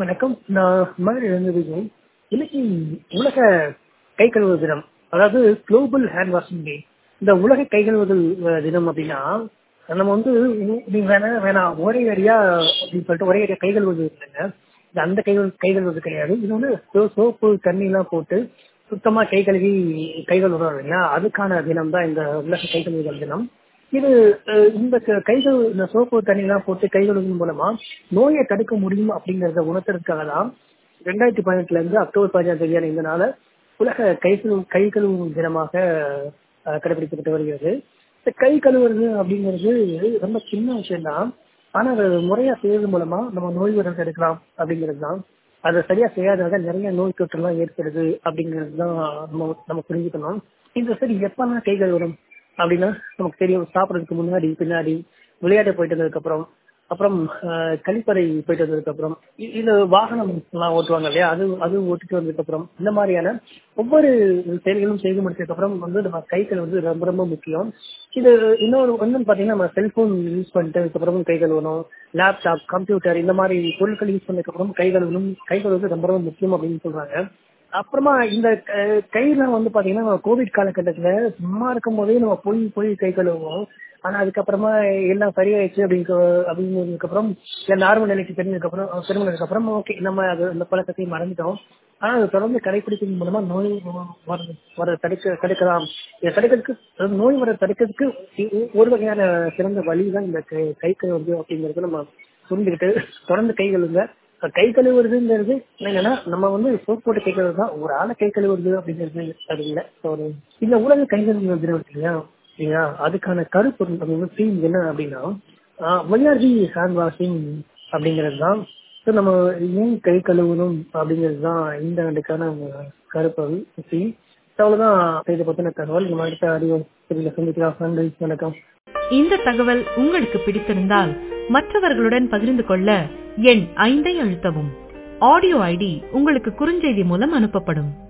வணக்கம். நான் மாதிரி விஜய். இன்னைக்கு உலக கை கழுவு தினம், அதாவது குளோபல் ஹேண்ட் வாஷிங் டே. இந்த உலக கை கழுவுதல் தினம் அப்படின்னா நம்ம வந்து நீங்க வேணாம் ஒரே அடியா அப்படின்னு சொல்லிட்டு ஒரே அடியா கை கழுவுவது இல்லைங்க. இது அந்த கை கழுவுவது கிடையாது. இது வந்து சோப்பு தண்ணி எல்லாம் போட்டு சுத்தமா கை கழுவி கை கழுவுறோம் இல்லைங்களா, அதுக்கான தினம் தான் இந்த உலக கை கழுவுதல் தினம். இது இந்த கைகள் இந்த சோப்பு தண்ணி எல்லாம் போட்டு கை கழுவுவதன் மூலமா நோயை தடுக்க முடியும் அப்படிங்கறத உணர்த்துறதுக்காக தான் 2018 இருந்து அக்டோபர் 15 இந்த நாள உலக கை கழுவும் தினமாக கடைபிடிக்கப்பட்டு வருகிறது. இந்த கை கழுவுறது அப்படிங்கிறது ரொம்ப சின்ன விஷயம் தான். ஆனா அதை முறையா செய்யறது மூலமா நம்ம நோய் வர தடுக்கலாம் அப்படிங்கிறது தான். அதை சரியா செய்யாதனால நிறைய நோய் தொற்று எல்லாம் ஏற்படுது அப்படிங்கிறது தான் நம்ம புரிஞ்சுக்கணும். இந்த சரி எப்பெல்லாம் கை கழுவுறோம் அப்படின்னா நமக்கு தெரியும். சாப்பிடறதுக்கு முன்னாடி, பின்னாடி, விளையாட்டு போயிட்டு வந்ததுக்கு அப்புறம் கழிப்பறை போயிட்டு வந்ததுக்கு அப்புறம், இது வாகனம் எல்லாம் ஓட்டுவாங்க இல்லையா, அது ஓட்டிட்டு வந்ததுக்கு அப்புறம், இந்த மாதிரியான ஒவ்வொரு செயல்களும் செய்து முடிச்சதுக்கு அப்புறம் வந்து நம்ம கை கழுவுறது ரொம்ப ரொம்ப முக்கியம். இது இன்னொரு ஒன்றும் பாத்தீங்கன்னா நம்ம செல்போன் யூஸ் பண்ணிட்டு அதுக்கப்புறமும் கை கழுவணும். லேப்டாப், கம்ப்யூட்டர் இந்த மாதிரி பொருட்கள் யூஸ் பண்ணதுக்கு அப்புறம் கை கழுவுறது ரொம்ப ரொம்ப முக்கியம் அப்படின்னு சொல்றாங்க. அப்புறமா இந்த கையெல்லாம் வந்து பாத்தீங்கன்னா கோவிட் காலகட்டத்துல சும்மா இருக்கும் போதே நம்ம போய் கை கழுவுவோம். ஆனா அதுக்கப்புறமா எல்லாம் சரியாயிடுச்சு அப்படிங்கிறதுக்கு அப்புறம் நார்மல் நிலைக்கு திரும்பினதுக்கு அப்புறம் ஓகே நம்ம அந்த பழக்கத்தையும் மறந்துட்டோம். ஆனா அதை தொடர்ந்து கடைபிடிக்கிறது மூலமா நோய் வர தடுக்கலாம். இதை தடுக்கிறதுக்கு, நோய் வர தடுக்கிறதுக்கு ஒரு வகையான சிறந்த வழிதான் இந்த கை கழுவுறது அப்படிங்கறது நம்ம புரிஞ்சுக்கிட்டு தொடர்ந்து கை கழுவுங்க. கை கழுவுறதுங்கிறது என்னன்னா நம்ம வந்து சோப் போட்டு கை கழுவுறது தான். ஒரு ஆளை கை கழுவுறது அப்படிங்கிறது அது இல்லை. இந்த உலக கை கழுவுற தினம் இல்லையா, அதுக்கான கருப்பொருள் அப்படின்னு தீம் என்ன அப்படின்னா ஒய்ஆர்டி ஹேண்ட் வாஷிங் அப்படிங்கிறது தான். நம்ம ஏன் கை கழுவணும் அப்படிங்கிறது தான் இந்த ஆண்டுக்கான கருப்பொருள் தீம். அவ்வளவுதான் இதை பத்தின தகவல். நம்ம அடுத்த அறிவு சந்திக்கலாம். நன்றி, வணக்கம். இந்த தகவல் உங்களுக்கு பிடித்திருந்தால் மற்றவர்களுடன் பகிர்ந்து கொள்ள எண் 5 அழுத்தவும். ஆடியோ ஐடி உங்களுக்கு குறுஞ்செய்தி மூலம் அனுப்பப்படும்.